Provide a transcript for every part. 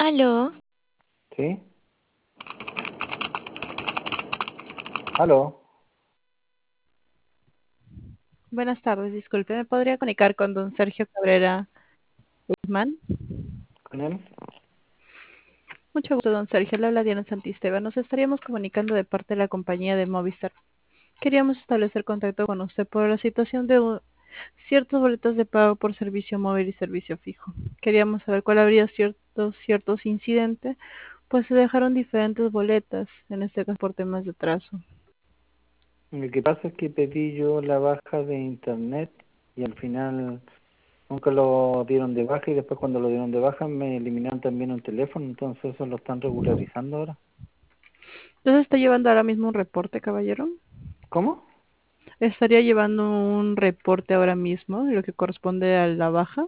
Aló, ¿Sí? ¿Aló? Buenas tardes, disculpe, ¿me podría comunicar con don Sergio Cabrera Guzmán? ¿Con él? Mucho gusto, don Sergio. Le habla Diana Santisteban. Nos estaríamos comunicando de parte de la compañía de Movistar. Queríamos establecer contacto con usted por la situación de ciertos boletos de pago por servicio móvil y servicio fijo. Queríamos saber cuál habría ciertos incidentes, pues se dejaron diferentes boletas, en este caso por temas de trazo. Lo que pasa es que pedí yo la baja de internet y al final nunca lo dieron de baja y después cuando lo dieron de baja me eliminaron también un teléfono, entonces eso lo están regularizando ahora. Entonces, ¿está llevando ahora mismo un reporte, caballero? ¿Cómo? ¿Estaría llevando un reporte ahora mismo, lo que corresponde a la baja?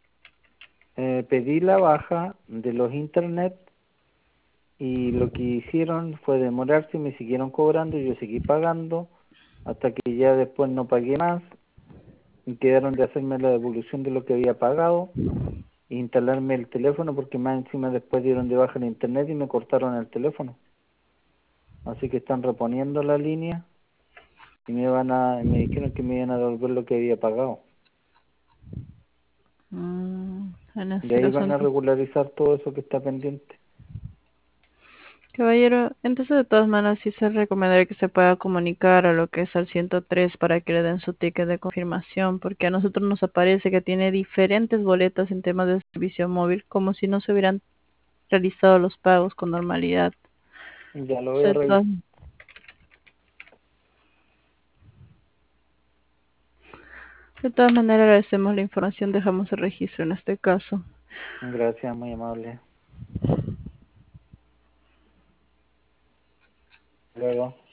Pedí la baja de los internet y lo que hicieron fue demorarse y me siguieron cobrando y yo seguí pagando hasta que ya después no pagué más y quedaron de hacerme la devolución de lo que había pagado e instalarme el teléfono porque más encima después dieron de baja el internet y me cortaron el teléfono. Así que están reponiendo la línea y me dijeron que me iban a devolver lo que había pagado. En De este ahí caso van a no. regularizar todo eso que está pendiente. Caballero, entonces de todas maneras sí se recomendaría que se pueda comunicar a lo que es al 103 para que le den su ticket de confirmación, porque a nosotros nos aparece que tiene diferentes boletas en temas de servicio móvil, como si no se hubieran realizado los pagos con normalidad. Ya lo voy a De todas, revisar. de todas maneras agradecemos la información, dejamos el registro en este caso. Gracias, muy amable. Luego.